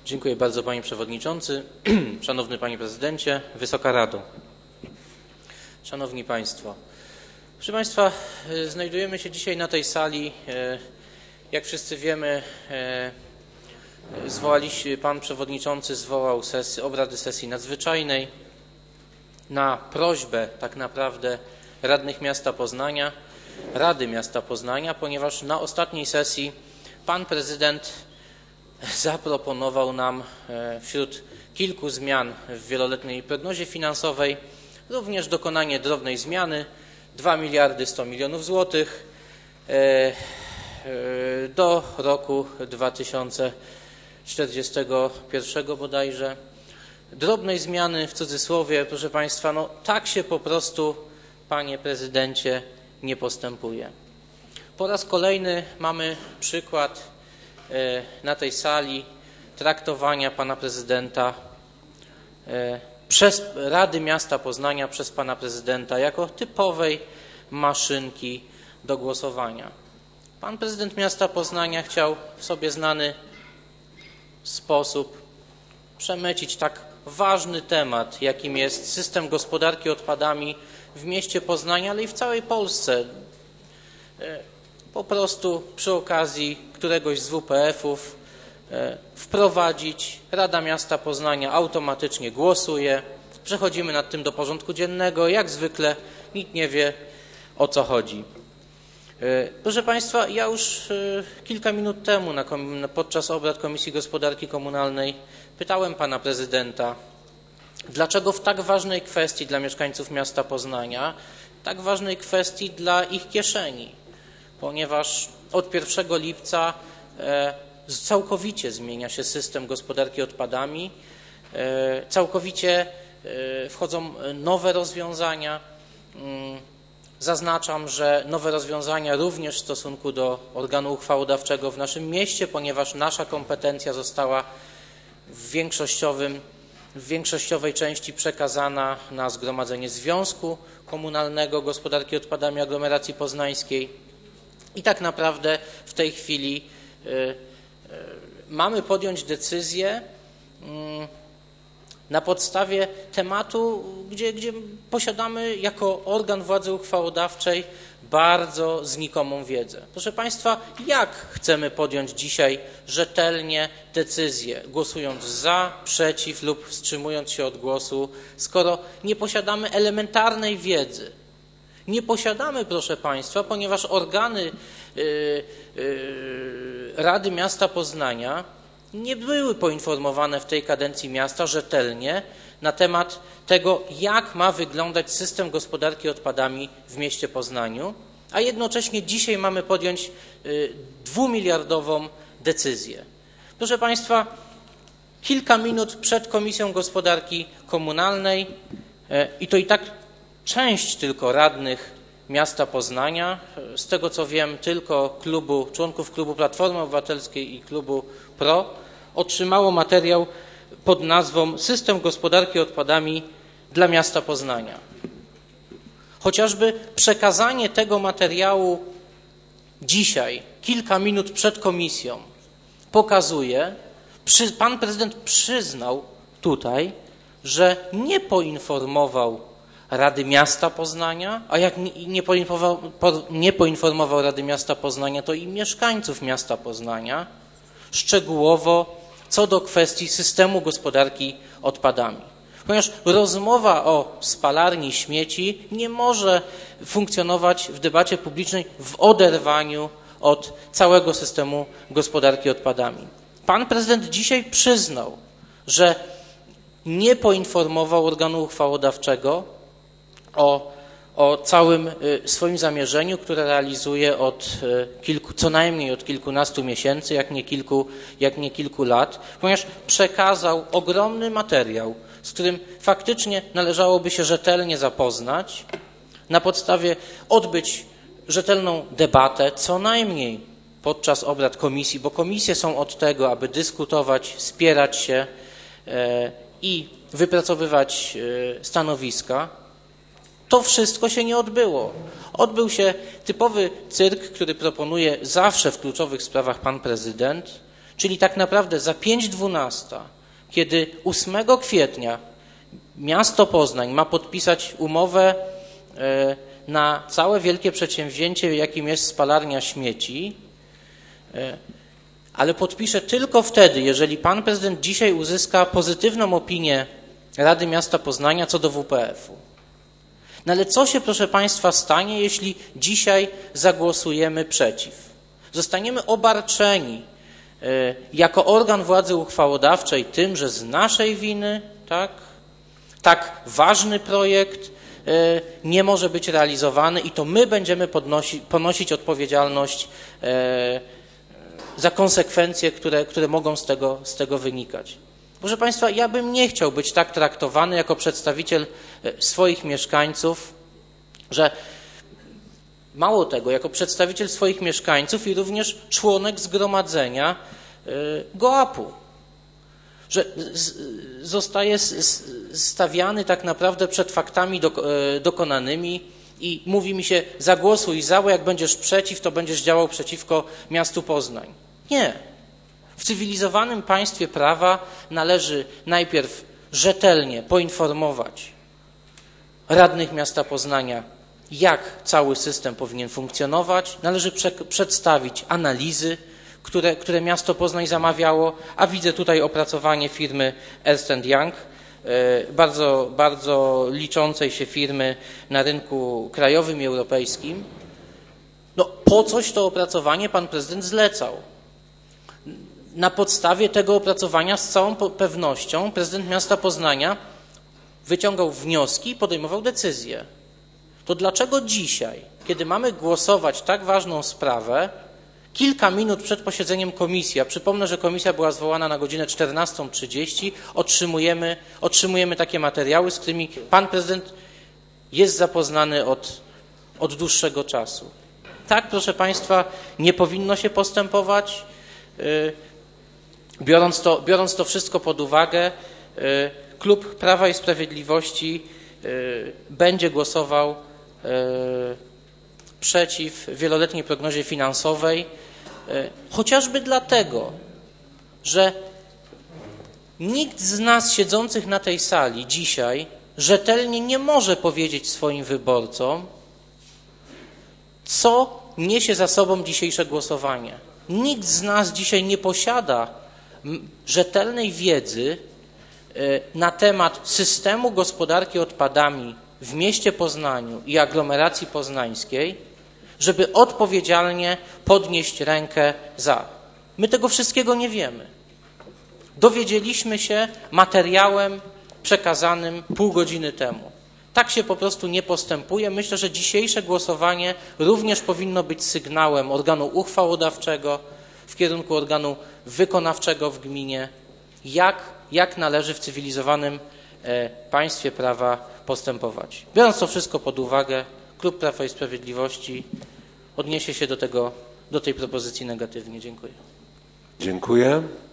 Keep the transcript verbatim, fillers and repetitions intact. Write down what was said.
Dziękuję bardzo, panie przewodniczący, szanowny panie prezydencie, Wysoka Rado, szanowni państwo. Proszę państwa, znajdujemy się dzisiaj na tej sali. Jak wszyscy wiemy, zwołaliśmy, pan przewodniczący zwołał sesję, obrady sesji nadzwyczajnej na prośbę tak naprawdę radnych miasta Poznania, Rady Miasta Poznania, ponieważ na ostatniej sesji pan prezydent zaproponował nam wśród kilku zmian w wieloletniej prognozie finansowej również dokonanie drobnej zmiany dwa miliardy sto milionów złotych do roku dwa tysiące czterdziestego pierwszego bodajże. Drobnej zmiany w cudzysłowie, proszę państwa, no tak się po prostu, panie prezydencie, nie postępuje. Po raz kolejny mamy przykład na tej sali traktowania pana prezydenta przez Rady Miasta Poznania, przez pana prezydenta jako typowej maszynki do głosowania. Pan prezydent miasta Poznania chciał w sobie znany sposób przemycić tak ważny temat, jakim jest system gospodarki odpadami w mieście Poznania, ale i w całej Polsce. Po prostu przy okazji któregoś z W P F-ów wprowadzić. Rada Miasta Poznania automatycznie głosuje. Przechodzimy nad tym do porządku dziennego. Jak zwykle nikt nie wie, o co chodzi. Proszę państwa, ja już kilka minut temu na, podczas obrad Komisji Gospodarki Komunalnej pytałem pana prezydenta, dlaczego w tak ważnej kwestii dla mieszkańców miasta Poznania, tak ważnej kwestii dla ich kieszeni, ponieważ od pierwszego lipca całkowicie zmienia się system gospodarki odpadami, całkowicie wchodzą nowe rozwiązania. Zaznaczam, że nowe rozwiązania również w stosunku do organu uchwałodawczego w naszym mieście, ponieważ nasza kompetencja została w większościowym, w większościowej części przekazana na Zgromadzenie Związku Komunalnego Gospodarki Odpadami Aglomeracji Poznańskiej. I tak naprawdę w tej chwili y, y, mamy podjąć decyzję y, na podstawie tematu, gdzie, gdzie posiadamy jako organ władzy uchwałodawczej bardzo znikomą wiedzę. Proszę państwa, jak chcemy podjąć dzisiaj rzetelnie decyzję, głosując za, przeciw lub wstrzymując się od głosu, skoro nie posiadamy elementarnej wiedzy? Nie posiadamy, proszę państwa, ponieważ organy yy, yy, Rady Miasta Poznania nie były poinformowane w tej kadencji miasta rzetelnie na temat tego, jak ma wyglądać system gospodarki odpadami w mieście Poznaniu, a jednocześnie dzisiaj mamy podjąć yy, dwumiliardową decyzję. Proszę państwa, kilka minut przed Komisją Gospodarki Komunalnej yy, i to i tak część tylko radnych miasta Poznania, z tego co wiem tylko klubu, członków klubu Platformy Obywatelskiej i klubu P R O, otrzymało materiał pod nazwą System gospodarki odpadami dla miasta Poznania. Chociażby przekazanie tego materiału dzisiaj, kilka minut przed komisją, pokazuje, pan prezydent przyznał tutaj, że nie poinformował Rady Miasta Poznania, a jak nie poinformował, nie poinformował Rady Miasta Poznania, to i mieszkańców miasta Poznania szczegółowo co do kwestii systemu gospodarki odpadami. Ponieważ rozmowa o spalarni śmieci nie może funkcjonować w debacie publicznej w oderwaniu od całego systemu gospodarki odpadami. Pan prezydent dzisiaj przyznał, że nie poinformował organu uchwałodawczego O, o całym swoim zamierzeniu, które realizuje od kilku, co najmniej od kilkunastu miesięcy, jak nie kilku, jak nie kilku lat, ponieważ przekazał ogromny materiał, z którym faktycznie należałoby się rzetelnie zapoznać, na podstawie odbyć rzetelną debatę, co najmniej podczas obrad komisji, bo komisje są od tego, aby dyskutować, spierać się i wypracowywać stanowiska. To wszystko się nie odbyło. Odbył się typowy cyrk, który proponuje zawsze w kluczowych sprawach pan prezydent, Czyli tak naprawdę za pięć dwunasta, kiedy ósmego kwietnia miasto Poznań ma podpisać umowę na całe wielkie przedsięwzięcie, jakim jest spalarnia śmieci, ale podpisze tylko wtedy, jeżeli pan prezydent dzisiaj uzyska pozytywną opinię Rady Miasta Poznania co do W P F-u. No ale co się, proszę państwa, stanie, jeśli dzisiaj zagłosujemy przeciw? Zostaniemy obarczeni y, jako organ władzy uchwałodawczej tym, że z naszej winy, tak, tak ważny projekt y, nie może być realizowany i to my będziemy podnosi, ponosić odpowiedzialność y, za konsekwencje, które, które mogą z tego, z tego wynikać. Proszę państwa, ja bym nie chciał być tak traktowany jako przedstawiciel swoich mieszkańców, że mało tego, jako przedstawiciel swoich mieszkańców i również członek zgromadzenia GOAP-u, że zostaje stawiany tak naprawdę przed faktami dokonanymi i mówi mi się: zagłosuj za, bo jak będziesz przeciw, to będziesz działał przeciwko miastu Poznań. Nie. W cywilizowanym państwie prawa należy najpierw rzetelnie poinformować radnych miasta Poznania, jak cały system powinien funkcjonować. Należy prze przedstawić analizy, które, które miasto Poznań zamawiało, a widzę tutaj opracowanie firmy Ernst and Young, bardzo, bardzo liczącej się firmy na rynku krajowym i europejskim. No, po coś to opracowanie pan prezydent zlecał. Na podstawie tego opracowania z całą pewnością prezydent miasta Poznania wyciągał wnioski i podejmował decyzje. To dlaczego dzisiaj, kiedy mamy głosować tak ważną sprawę, kilka minut przed posiedzeniem komisji, a przypomnę, że komisja była zwołana na godzinę czternastą trzydzieści, otrzymujemy, otrzymujemy takie materiały, z którymi pan prezydent jest zapoznany od, od dłuższego czasu. Tak, proszę państwa, nie powinno się postępować. Biorąc to, biorąc to wszystko pod uwagę, klub Prawa i Sprawiedliwości będzie głosował przeciw wieloletniej prognozie finansowej, chociażby dlatego, że nikt z nas siedzących na tej sali dzisiaj rzetelnie nie może powiedzieć swoim wyborcom, co niesie za sobą dzisiejsze głosowanie. Nikt z nas dzisiaj nie posiada rzetelnej wiedzy na temat systemu gospodarki odpadami w mieście Poznaniu i aglomeracji poznańskiej, żeby odpowiedzialnie podnieść rękę za. My tego wszystkiego nie wiemy. Dowiedzieliśmy się materiałem przekazanym pół godziny temu. Tak się po prostu nie postępuje. Myślę, że dzisiejsze głosowanie również powinno być sygnałem organu uchwałodawczego w kierunku organu wykonawczego w gminie, jak, jak należy w cywilizowanym e, państwie prawa postępować. Biorąc to wszystko pod uwagę, klub Prawa i Sprawiedliwości odniesie się do tego, do tej propozycji negatywnie. Dziękuję. Dziękuję.